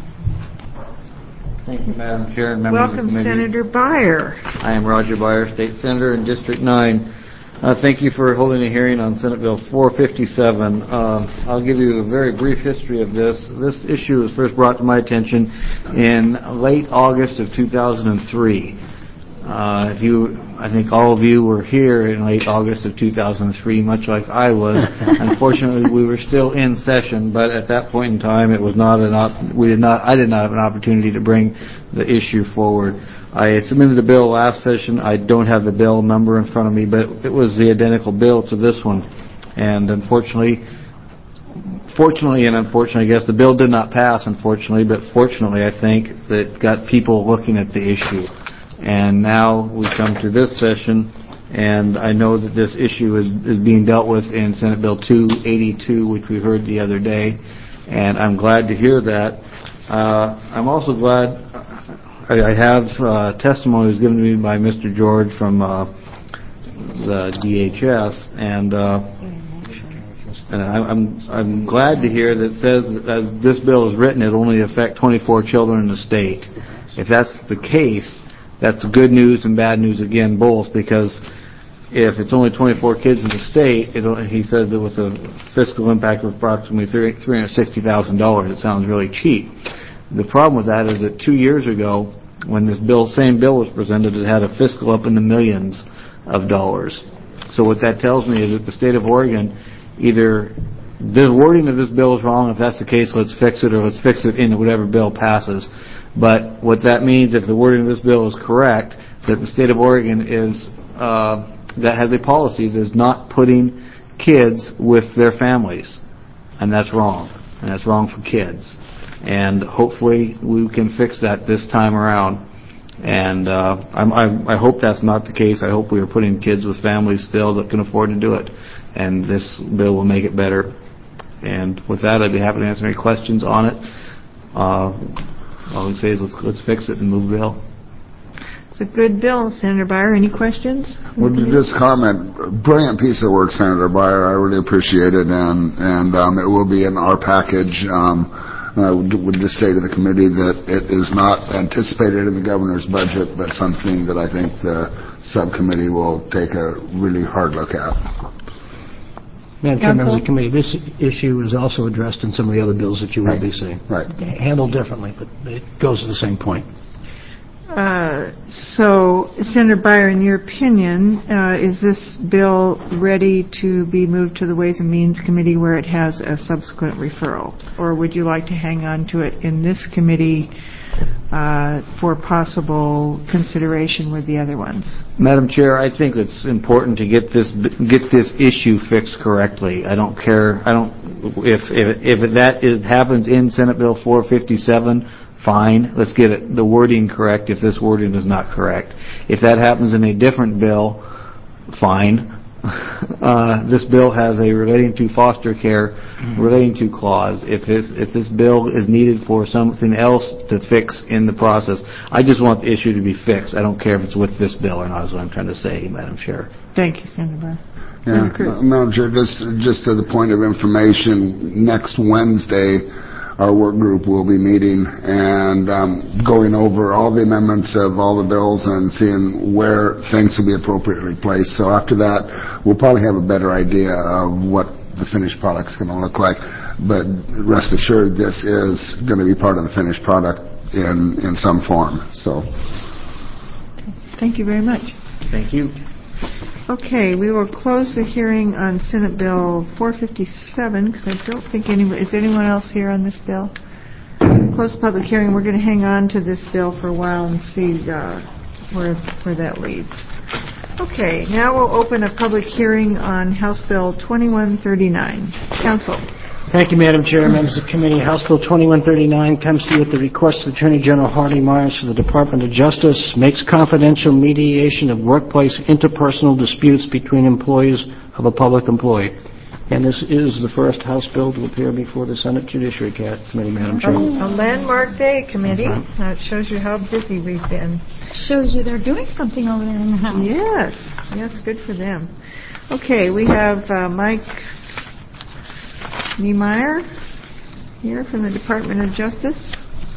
Thank you, Madam Chair and members Welcome, of the committee. Senator Byer. I am Roger Byer, State Senator in District nine. Uh, thank you for holding a hearing on Senate Bill four fifty-seven. Uh, I'll give you a very brief history of this. This issue was first brought to my attention in late August of two thousand three. Uh, if you, I think all of you were here in late August of two thousand three, much like I was. Unfortunately, we were still in session, but at that point in time, it was not an op- we did not, I did not have an opportunity to bring the issue forward. I submitted a bill last session. I don't have the bill number in front of me, but it was the identical bill to this one. And unfortunately, fortunately and unfortunately, I guess the bill did not pass, unfortunately, but fortunately, I think that got people looking at the issue. And now we come to this session, and I know that this issue is, is being dealt with in Senate Bill two eighty-two, which we heard the other day, and I'm glad to hear that. Uh, I'm also glad I, I have uh, testimony was given to me by Mister George from uh, the D H S, and uh, and I, I'm I'm glad to hear that it says that as this bill is written, it only affect twenty-four children in the state. If that's the case, that's good news and bad news again, both, because if it's only twenty-four kids in the state, it'll, he says that with a fiscal impact of approximately three hundred sixty thousand dollars, it sounds really cheap. The problem with that is that two years ago, when this bill, same bill was presented, it had a fiscal up in the millions of dollars. So what that tells me is that the state of Oregon, either the wording of this bill is wrong. If that's the case, let's fix it, or let's fix it in whatever bill passes. But what that means, if the wording of this bill is correct, that the state of Oregon is uh, that has a policy that is not putting kids with their families, and that's wrong, and that's wrong for kids. And hopefully we can fix that this time around. And uh, I'm, I, I hope that's not the case. I hope we are putting kids with families still that can afford to do it. And this bill will make it better. And with that, I'd be happy to answer any questions on it. Uh, all I can say is let's, let's fix it and move the bill. It's a good bill. Senator Byer, any questions? Would you just comment, brilliant piece of work, Senator Byer. I really appreciate it, and, and um, it will be in our package. Um, I would, would just say to the committee that it is not anticipated in the governor's budget, but something that I think the subcommittee will take a really hard look at. Madam Chair, members of the committee, this issue is also addressed in some of the other bills that you will be seeing. Right. Handled differently, but it goes to the same point. Uh, so, Senator Byer, in your opinion, uh, is this bill ready to be moved to the Ways and Means Committee where it has a subsequent referral? Or would you like to hang on to it in this committee uh, for possible consideration with the other ones? Madam Chair, I think it's important to get this get this issue fixed correctly. I don't care. I don't if if, if that is, happens in Senate Bill four fifty-seven. Fine, let's get it, the wording correct if this wording is not correct. If that happens in a different bill, fine. Uh, this bill has a relating to foster care, mm-hmm. relating to clause. If this, if this bill is needed for something else to fix in the process, I just want the issue to be fixed. I don't care if it's with this bill or not, is what I'm trying to say, Madam Chair. Thank you, Senator. Yeah, Madam Chair, just, just to the point of information, next Wednesday, our work group will be meeting and um, going over all the amendments of all the bills and seeing where things will be appropriately placed. So after that, we'll probably have a better idea of what the finished product's going to look like. But rest assured, this is going to be part of the finished product in, in some form. So, thank you very much. Thank you. Okay, we will close the hearing on Senate Bill four fifty-seven because I don't think anyone, is anyone else here on this bill? Close the public hearing. We're going to hang on to this bill for a while and see uh, where where that leads. Okay, now we'll open a public hearing on House Bill twenty-one thirty-nine. Council. Thank you, Madam Chair. Members of the committee, House Bill twenty-one thirty-nine comes to you at the request of Attorney General Hardy Myers for the Department of Justice, makes confidential mediation of workplace interpersonal disputes between employees of a public employee. And this is the first House bill to appear before the Senate Judiciary Committee, Madam Chair. A landmark day, committee. Uh, it shows you how busy we've been. Shows you they're doing something over there in the House. Yes. Yes, good for them. Okay, we have uh, Mike Niemeyer here from the Department of Justice.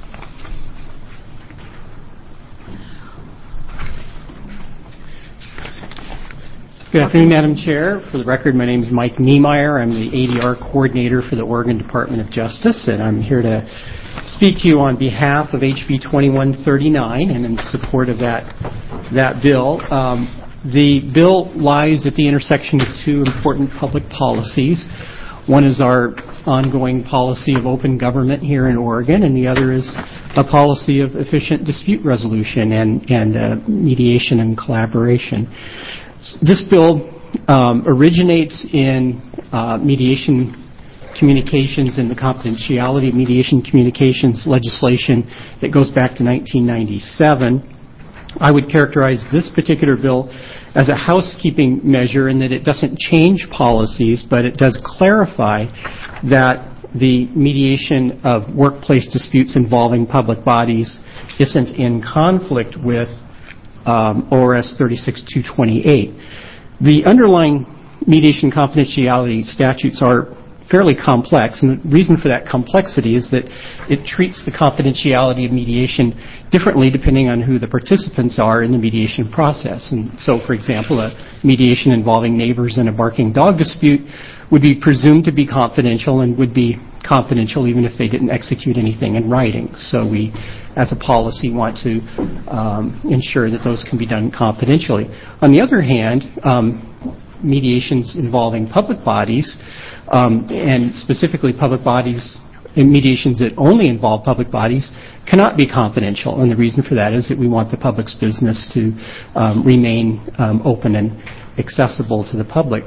Good afternoon, Madam Chair. For the record, my name is Mike Niemeyer. I'm the A D R coordinator for the Oregon Department of Justice, and I'm here to speak to you on behalf of H B twenty-one thirty-nine and in support of that that bill. Um, the bill lies at the intersection of two important public policies. One is our ongoing policy of open government here in Oregon, and the other is a policy of efficient dispute resolution and, and uh, mediation and collaboration. This bill um, originates in uh, mediation communications and the confidentiality of mediation communications legislation that goes back to nineteen ninety-seven. I would characterize this particular bill as a housekeeping measure in that it doesn't change policies, but it does clarify that the mediation of workplace disputes involving public bodies isn't in conflict with um, O R S thirty-six two twenty-eight. The underlying mediation confidentiality statutes are fairly complex, and the reason for that complexity is that it treats the confidentiality of mediation differently depending on who the participants are in the mediation process. And so, for example, a mediation involving neighbors in a barking dog dispute would be presumed to be confidential and would be confidential even if they didn't execute anything in writing. So we, as a policy, want to um, ensure that those can be done confidentially. On the other hand, um, mediations involving public bodies, um, and specifically public bodies in mediations that only involve public bodies, cannot be confidential. And the reason for that is that we want the public's business to um, remain um, open and accessible to the public.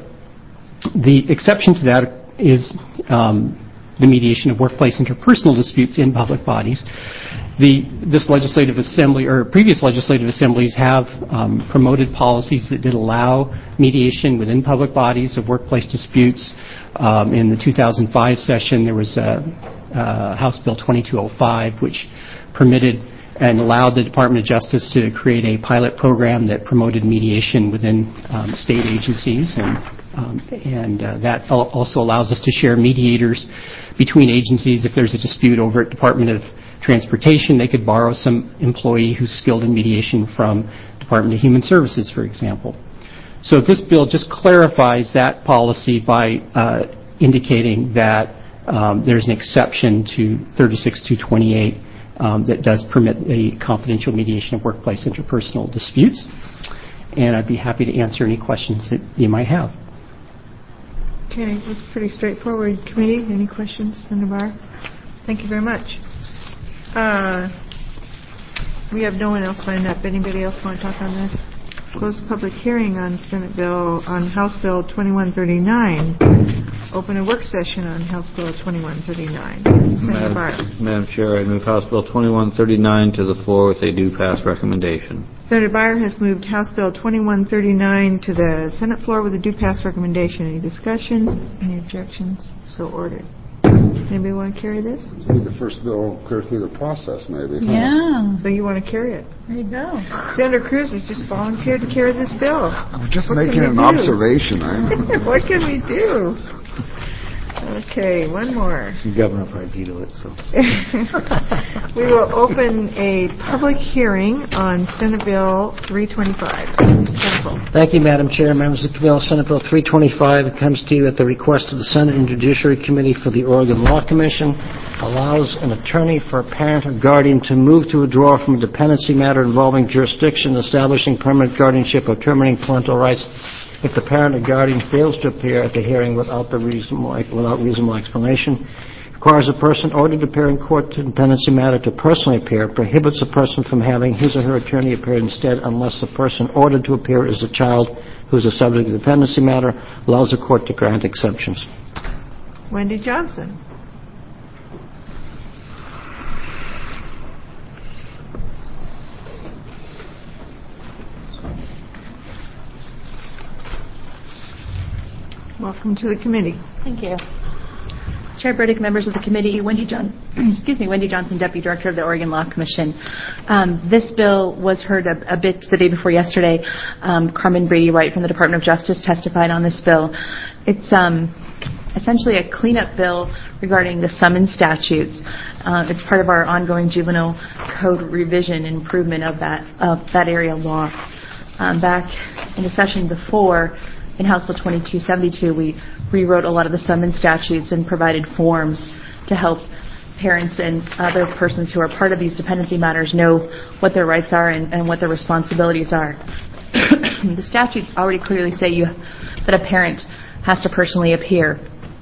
The exception to that is um, the mediation of workplace interpersonal disputes in public bodies. The, this legislative assembly, or previous legislative assemblies have um, promoted policies that did allow mediation within public bodies of workplace disputes. Um, in the two thousand five session, there was a, uh, House Bill twenty-two oh five, which permitted and allowed the Department of Justice to create a pilot program that promoted mediation within um, state agencies, and, um, and uh, that al- also allows us to share mediators between agencies. If there's a dispute over at Department of Transportation, they could borrow some employee who's skilled in mediation from Department of Human Services, for example. So this bill just clarifies that policy by uh, indicating that um, there's an exception to thirty-six two twenty-eight um, that does permit a confidential mediation of workplace interpersonal disputes. And I'd be happy to answer any questions that you might have. Okay, that's pretty straightforward. Committee, any questions, Senator Barr? Thank you very much. Uh, we have no one else signed up. Anybody else want to talk on this? Close the public hearing on Senate Bill, on House Bill twenty-one thirty-nine. Open a work session on House Bill twenty-one thirty-nine. Senator Barr. Madam, Madam Chair, I move House Bill twenty-one thirty-nine to the floor with a due pass recommendation. Senator Byer has moved House Bill twenty-one thirty-nine to the Senate floor with a due pass recommendation. Any discussion? Any objections? So ordered. Anybody want to carry this? Maybe the first bill clear through the process, maybe. Yeah. So you want to carry it? There you go. Senator Cruz has just volunteered to carry this bill. I'm just What making can an we do? observation. I What can we do? Okay, one more. The governor probably veto it, so. We will open a public hearing on Senate Bill three twenty-five. Council. Thank you, Madam Chair. Members of the Committee, Senate Bill three twenty-five, it comes to you at the request of the Senate and Judiciary Committee for the Oregon Law Commission, allows an attorney for a parent or guardian to move to withdraw from a dependency matter involving jurisdiction, establishing permanent guardianship, or terminating parental rights if the parent or guardian fails to appear at the hearing without the reasonable, without reasonable explanation. Requires a person ordered to appear in court to dependency matter to personally appear, prohibits a person from having his or her attorney appear instead unless the person ordered to appear is a child who is a subject of the dependency matter, allows the court to grant exceptions. Wendy Johnson. Welcome to the committee. Thank you. Chair Burdick, members of the committee, Wendy John, excuse me, Wendy Johnson, Deputy Director of the Oregon Law Commission. Um, this bill was heard a, a bit the day before yesterday. Um, Carmen Brady Wright from the Department of Justice testified on this bill. It's um, essentially a cleanup bill regarding the summons statutes. Uh, it's part of our ongoing juvenile code revision and improvement of that of that area of law. Um, back in the session before, in House Bill twenty-two seventy-two, we rewrote a lot of the summons statutes and provided forms to help parents and other persons who are part of these dependency matters know what their rights are and, and what their responsibilities are. The statutes already clearly say you, that a parent has to personally appear.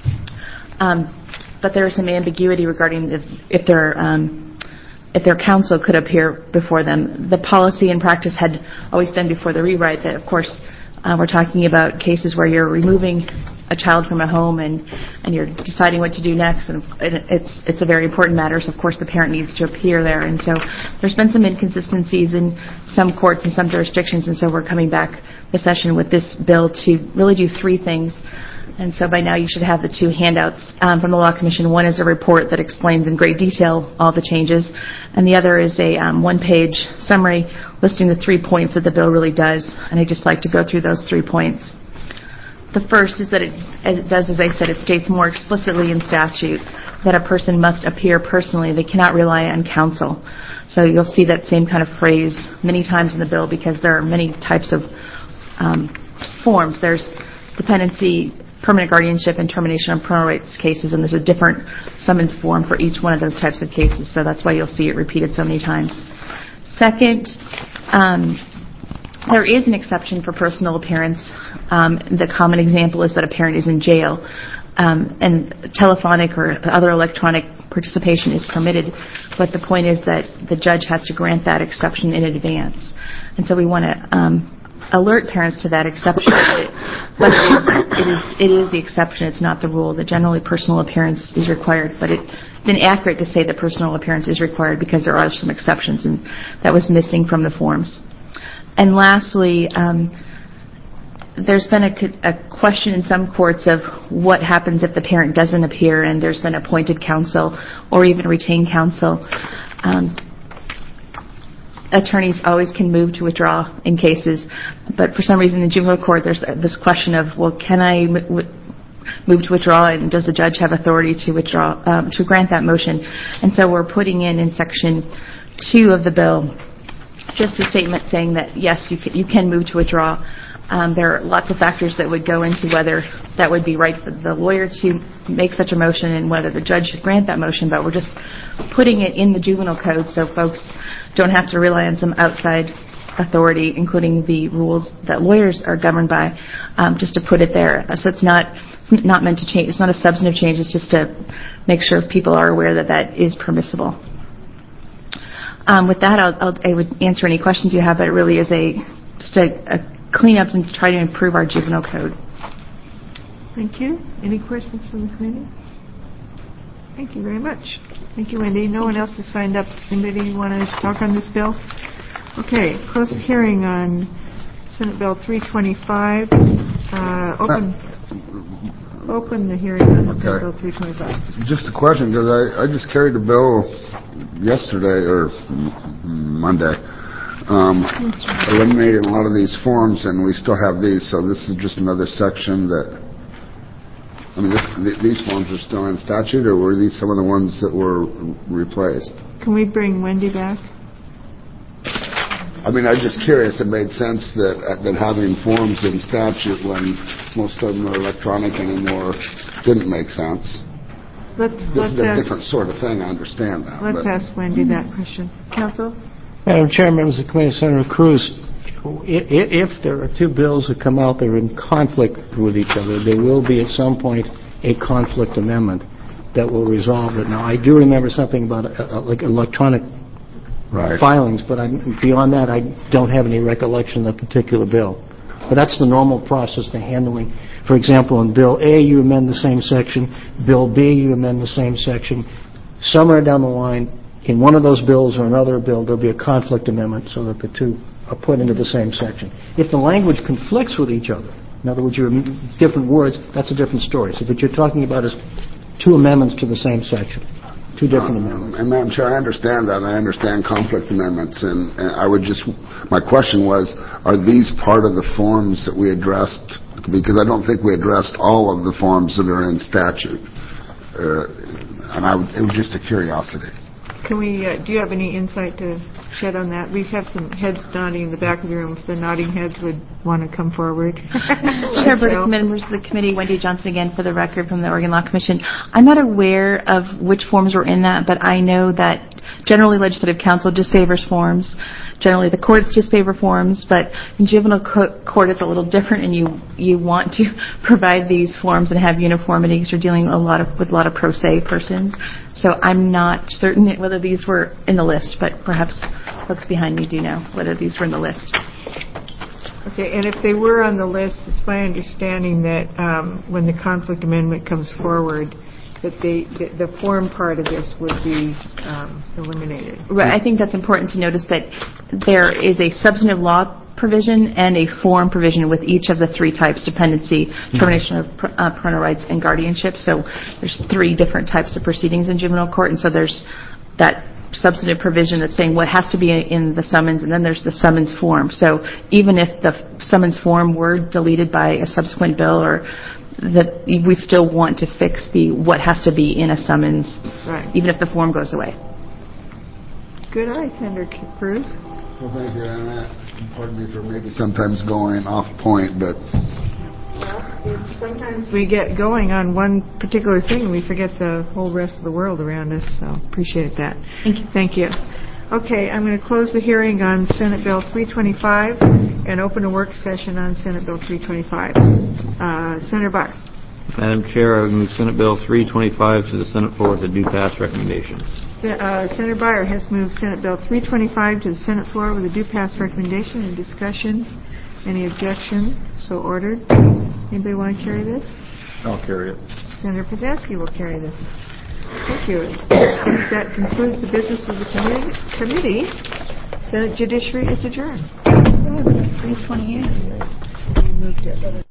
Um, but there is some ambiguity regarding if, if their um, if their counsel could appear before them. The policy and practice had always been before the rewrite that, of course, Uh, we're talking about cases where you're removing a child from a home and, and you're deciding what to do next, and it's it's a very important matter, so of course the parent needs to appear there. And so there's been some inconsistencies in some courts and some jurisdictions, and so we're coming back this session with this bill to really do three things. And so by now you should have the two handouts um, from the Law Commission. One is a report that explains in great detail all the changes, and the other is a um, one-page summary listing the three points that the bill really does. And I'd just like to go through those three points. The first is that it, as it does, as I said, it states more explicitly in statute that a person must appear personally. They cannot rely on counsel. So you'll see that same kind of phrase many times in the bill because there are many types of um, forms. There's dependency, permanent guardianship, and termination of parental rights cases, and there's a different summons form for each one of those types of cases, so that's why you'll see it repeated so many times. Second, um, there is an exception for personal appearance. Um, the common example is that a parent is in jail, um, and telephonic or other electronic participation is permitted, but the point is that the judge has to grant that exception in advance. And so we want to um, alert parents to that exception. but it is, it is it is the exception. It's not the rule. That generally personal appearance is required, but it, it's inaccurate to say that personal appearance is required because there are some exceptions, and that was missing from the forms. And lastly, um, there's been a, a question in some courts of what happens if the parent doesn't appear and there's been appointed counsel or even retained counsel. Um, attorneys always can move to withdraw in cases, but for some reason in juvenile court there's this question of, well, can I m- w- move to withdraw, and does the judge have authority to withdraw, um, to grant that motion? And so we're putting in in section two of the bill just a statement saying that yes, you can, you can move to withdraw. Um, there are lots of factors that would go into whether that would be right for the lawyer to make such a motion and whether the judge should grant that motion, but we're just putting it in the juvenile code so folks don't have to rely on some outside authority, including the rules that lawyers are governed by, um, just to put it there. So it's not it's not meant to change. It's not a substantive change. It's just to make sure people are aware that that is permissible. Um, with that, I'll, I'll, I would answer any questions you have, but it really is a just a, a clean up and try to improve our juvenile code. Thank you. Any questions from the committee? Thank you very much. Thank you, Wendy. No one else has signed up. Anybody want to talk on this bill? Okay, close the hearing on Senate Bill three twenty-five. Uh, open, open the hearing on Okay. Senate Bill three twenty-five. Just a question, because I, I just carried a bill yesterday or Monday. Um, eliminated a lot of these forms, and we still have these, so this is just another section that, I mean, this, th- these forms are still in statute, or were these some of the ones that were replaced? Can we bring Wendy back? I mean, I'm just curious, it made sense that, uh, that having forms in statute when most of them are electronic anymore didn't make sense. Let's, This let's is a ask, different sort of thing, I understand that. let's but- ask Wendy that question. Counsel? Madam Chair, members of the committee, Senator Cruz, i- i- if there are two bills that come out that are in conflict with each other, there will be at some point a conflict amendment that will resolve it. Now, I do remember something about uh, uh, like electronic Right. filings, but I'm, beyond that, I don't have any recollection of that particular bill. But that's the normal process to handling. For example, in Bill A, you amend the same section. Bill B, you amend the same section. Somewhere down the line, in one of those bills or another bill, there'll be a conflict amendment so that the two are put into the same section. If the language conflicts with each other, in other words, you're different words, that's a different story. So what you're talking about is two amendments to the same section, two different amendments. And Madam Chair, I understand that. I understand conflict amendments, and, and I would just, my question was, are these part of the forms that we addressed? Because I don't think we addressed all of the forms that are in statute. Uh, and I would, it was just a curiosity. Can we, uh, do you have any insight to shed on that? We have some heads nodding in the back of the room. If the nodding heads would want to come forward. Chair Burdick, members of the committee, Wendy Johnson again for the record from the Oregon Law Commission. I'm not aware of which forms were in that, but I know that generally Legislative Council disfavors forms. Generally the courts disfavor forms, but in juvenile co- court it's a little different, and you you want to provide these forms and have uniformity because you're dealing a lot of, with a lot of pro se persons. So I'm not certain whether these were in the list, but perhaps folks behind me do know whether these were in the list. Okay, and if they were on the list, it's my understanding that um, when the conflict amendment comes forward, that they, the, the form part of this would be um, eliminated. Right, I think that's important to notice that there is a substantive law provision and a form provision with each of the three types: dependency, termination of uh, parental rights, and guardianship. So there's three different types of proceedings in juvenile court, and so there's that substantive provision that's saying what has to be in the summons, and then there's the summons form. So even if the summons form were deleted by a subsequent bill, or that we still want to fix the what has to be in a summons, right, even if the form goes away. Good eye, Senator Cruz. Well, thank you, and that, pardon me for maybe sometimes going off point, but It's sometimes we get going on one particular thing and we forget the whole rest of the world around us, so appreciate that. Thank you. Thank you. Okay, I'm going to close the hearing on Senate Bill three twenty-five and open a work session on Senate Bill three twenty-five. Uh, Senator Byer. Madam Chair, I would move Senate Bill three twenty-five to the Senate floor with the due pass recommendations. Uh, Senator Byer has moved Senate Bill three twenty-five to the Senate floor with a due pass recommendation and discussion. Any objection? So ordered. Anybody want to carry this? I'll carry it. Senator Poznanski will carry this. Thank you. I think that concludes the business of the committee. committee. Senate Judiciary is adjourned. three twenty-eight. We moved it.